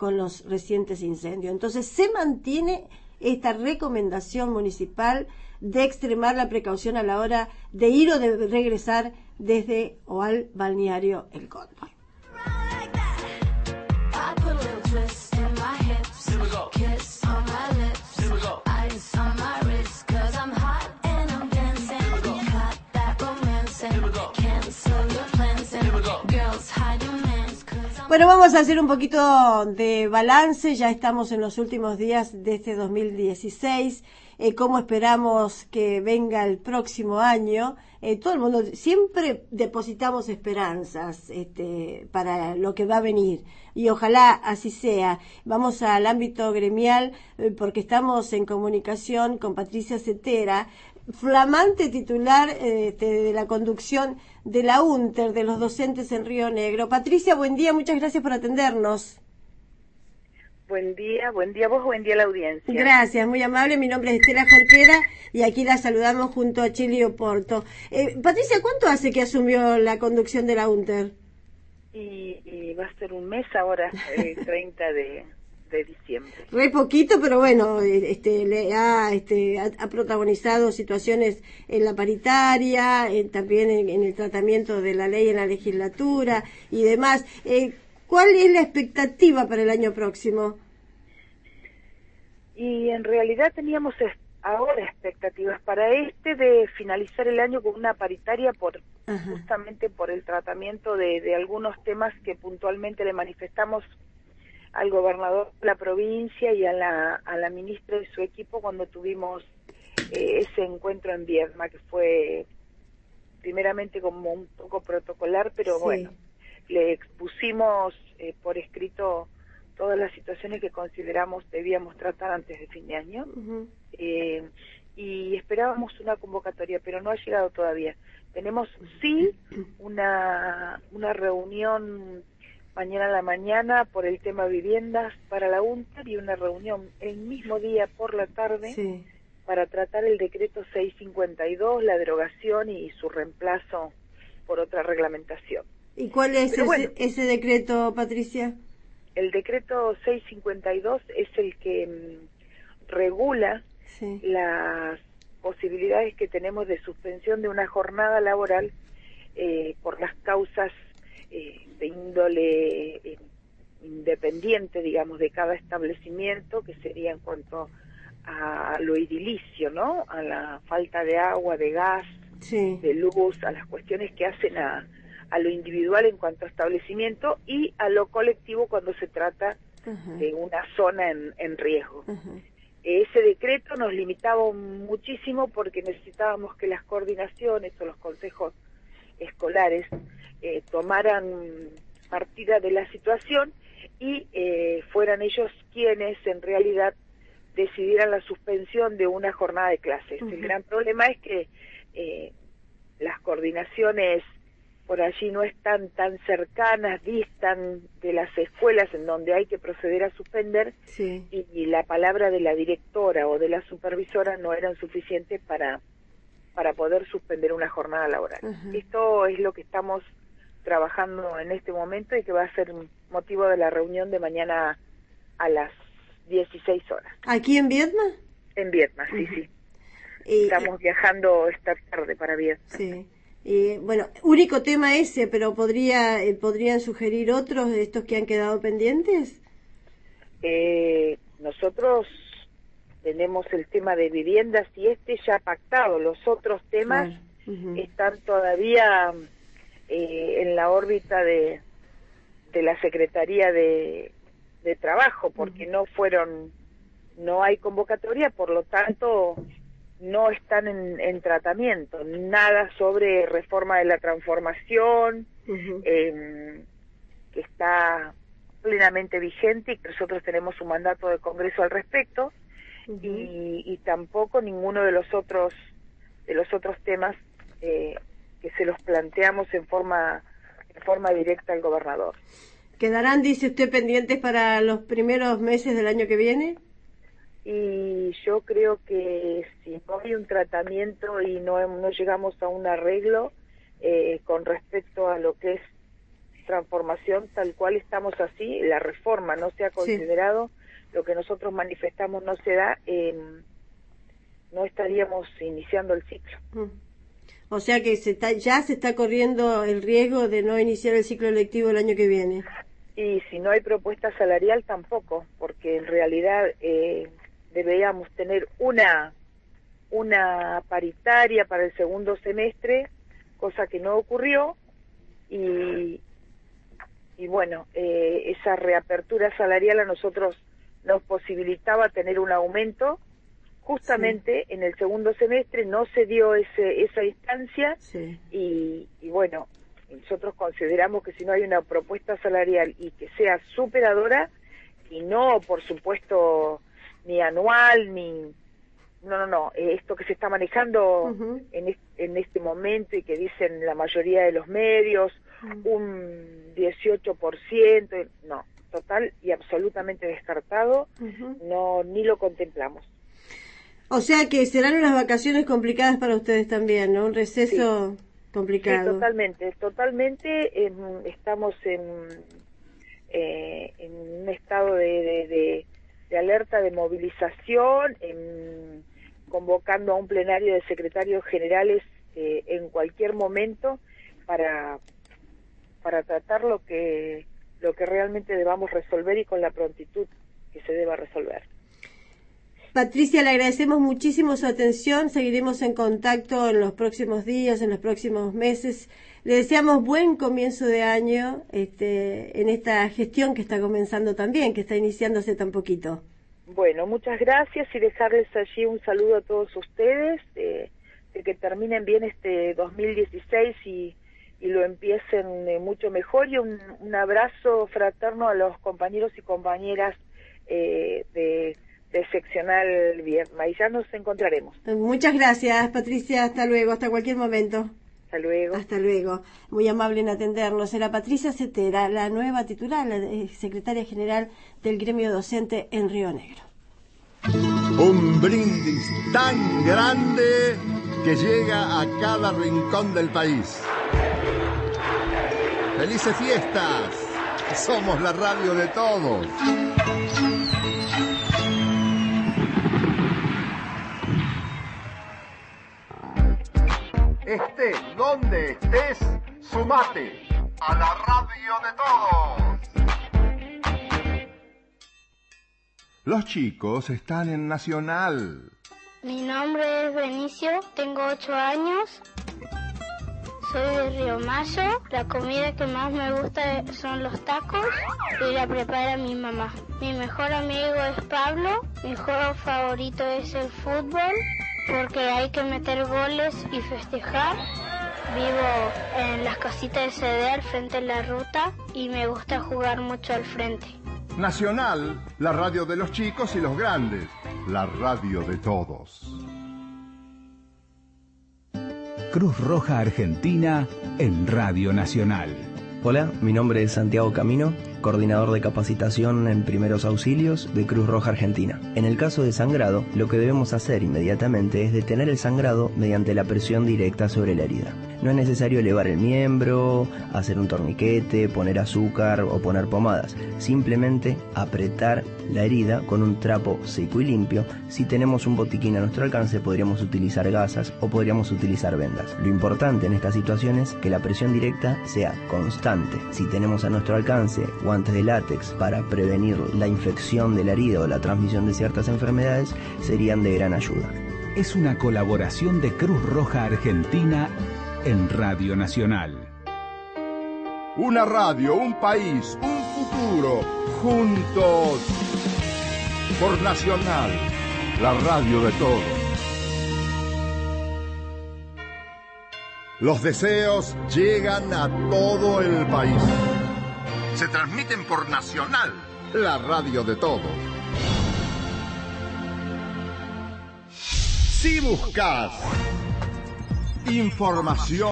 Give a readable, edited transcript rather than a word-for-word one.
con los recientes incendios. Entonces se mantiene esta recomendación municipal de extremar la precaución a la hora de ir o de regresar desde o al balneario El Cóndor. Bueno, vamos a hacer un poquito de balance, ya estamos en los últimos días de este 2016, cómo esperamos que venga el próximo año. Todo el mundo, siempre depositamos esperanzas para lo que va a venir, y ojalá así sea. Vamos al ámbito gremial, porque estamos en comunicación con Patricia Cetera, flamante titular de la conducción de la UNTER, de los docentes en Río Negro. Patricia, buen día, muchas gracias por atendernos. Buen día vos, buen día a la audiencia. Gracias, muy amable, mi nombre es Estela Jorquera y aquí la saludamos junto a Chili Oporto. Patricia, ¿cuánto hace que asumió la conducción de la UNTER? Y va a ser un mes ahora, el 30 de diciembre. Re poquito, pero bueno, ha protagonizado situaciones en la paritaria, también en el tratamiento de la ley en la legislatura y demás. ¿Cuál es la expectativa para el año próximo? Y en realidad teníamos ahora expectativas para de finalizar el año con una paritaria justamente por el tratamiento de algunos temas que puntualmente le manifestamos al gobernador de la provincia y a la ministra de su equipo cuando tuvimos ese encuentro en Viedma, que fue primeramente como un poco protocolar, pero sí. Bueno, le expusimos por escrito todas las situaciones que consideramos debíamos tratar antes de fin de año, y esperábamos una convocatoria, pero no ha llegado todavía. Tenemos sí una reunión mañana a la mañana por el tema viviendas para la UNTER y una reunión el mismo día por la tarde sí. para tratar el decreto 652, la derogación y su reemplazo por otra reglamentación. ¿Y cuál es ese decreto, Patricia? El decreto 652 es el que regula sí. las posibilidades que tenemos de suspensión de una jornada laboral por las causas de índole independiente, digamos, de cada establecimiento, que sería en cuanto a lo edilicio, ¿no? A la falta de agua, de gas, sí. de luz, a las cuestiones que hacen a lo individual en cuanto a establecimiento y a lo colectivo cuando se trata de una zona en riesgo. Ese decreto nos limitaba muchísimo porque necesitábamos que las coordinaciones o los consejos escolares tomaran partida de la situación y fueran ellos quienes en realidad decidieran la suspensión de una jornada de clases. El gran problema es que las coordinaciones por allí no están tan cercanas, distan de las escuelas en donde hay que proceder a suspender, sí. y la palabra de la directora o de la supervisora no eran suficientes para poder suspender una jornada laboral. Esto es lo que estamos trabajando en este momento y que va a ser motivo de la reunión de mañana a las 16 horas. ¿Aquí en Viedma? En Viedma, sí. Estamos viajando esta tarde para Viedma. Sí. Bueno, único tema ese, pero ¿podrían sugerir otros de estos que han quedado pendientes? Nosotros tenemos el tema de viviendas y ya pactado. Los otros temas están todavía en la órbita de la Secretaría de Trabajo, porque no hay convocatoria, por lo tanto no están en tratamiento. Nada sobre reforma de la transformación, que está plenamente vigente y que nosotros tenemos un mandato de Congreso al respecto, y tampoco ninguno de los otros temas que se los planteamos en forma directa al gobernador. ¿Quedarán, dice usted, pendientes para los primeros meses del año que viene? Y yo creo que si no hay un tratamiento y no llegamos a un arreglo con respecto a lo que es transformación tal cual estamos así, la reforma no se ha considerado, lo que nosotros manifestamos no se da, no estaríamos iniciando el ciclo. O sea que ya se está corriendo el riesgo de no iniciar el ciclo lectivo el año que viene. Y si no hay propuesta salarial tampoco, porque en realidad deberíamos tener una paritaria para el segundo semestre, cosa que no ocurrió, y bueno, esa reapertura salarial a nosotros nos posibilitaba tener un aumento. Justamente en el segundo semestre no se dio esa instancia, y bueno, nosotros consideramos que si no hay una propuesta salarial y que sea superadora, y no, por supuesto, ni anual, ni... No, esto que se está manejando en este momento y que dicen la mayoría de los medios, un 18%, no, total y absolutamente descartado, no, ni lo contemplamos. O sea que serán unas vacaciones complicadas para ustedes también, ¿no? Un receso complicado. Sí, totalmente. Estamos en un estado de alerta, de movilización, convocando a un plenario de secretarios generales en cualquier momento para tratar lo que realmente debamos resolver y con la prontitud que se deba resolver. Patricia, le agradecemos muchísimo su atención, seguiremos en contacto en los próximos días, en los próximos meses. Le deseamos buen comienzo de año en esta gestión que está comenzando también, que está iniciándose tan poquito. Bueno, muchas gracias y dejarles allí un saludo a todos ustedes, de que terminen bien este 2016 y lo empiecen mucho mejor, y un abrazo fraterno a los compañeros y compañeras de seccional Vierma, y ya nos encontraremos. Muchas gracias, Patricia, hasta luego, hasta cualquier momento. Hasta luego. Hasta luego. Muy amable en atendernos. Era Patricia Cetera, la nueva titular, la secretaria general del gremio docente en Río Negro. Un brindis tan grande que llega a cada rincón del país. ¡Felices fiestas! Somos la radio de todos. Estés donde estés, sumate a la radio de todos. Los chicos están en Nacional. Mi nombre es Benicio, tengo 8 años, soy de Río Mayo. La comida que más me gusta son los tacos y la prepara mi mamá. Mi mejor amigo es Pablo, mi juego favorito es el fútbol, porque hay que meter goles y festejar. Vivo en las casitas de CD al frente de la ruta y me gusta jugar mucho al frente. Nacional, la radio de los chicos y los grandes, la radio de todos. Cruz Roja Argentina en Radio Nacional. Hola, mi nombre es Santiago Camino, coordinador de capacitación en primeros auxilios de Cruz Roja Argentina. En el caso de sangrado, lo que debemos hacer inmediatamente es detener el sangrado mediante la presión directa sobre la herida. No es necesario elevar el miembro, hacer un torniquete, poner azúcar o poner pomadas. Simplemente apretar la herida con un trapo seco y limpio. Si tenemos un botiquín a nuestro alcance, podríamos utilizar gasas o podríamos utilizar vendas. Lo importante en esta situación es que la presión directa sea constante. Si tenemos a nuestro alcance guantes de látex para prevenir la infección de la herida o la transmisión de ciertas enfermedades, serían de gran ayuda. Es una colaboración de Cruz Roja Argentina en Radio Nacional. Una radio, un país, un futuro, juntos. Por Nacional, la radio de todos. Los deseos llegan a todo el país. Se transmiten por Nacional, la radio de todos. Si buscas información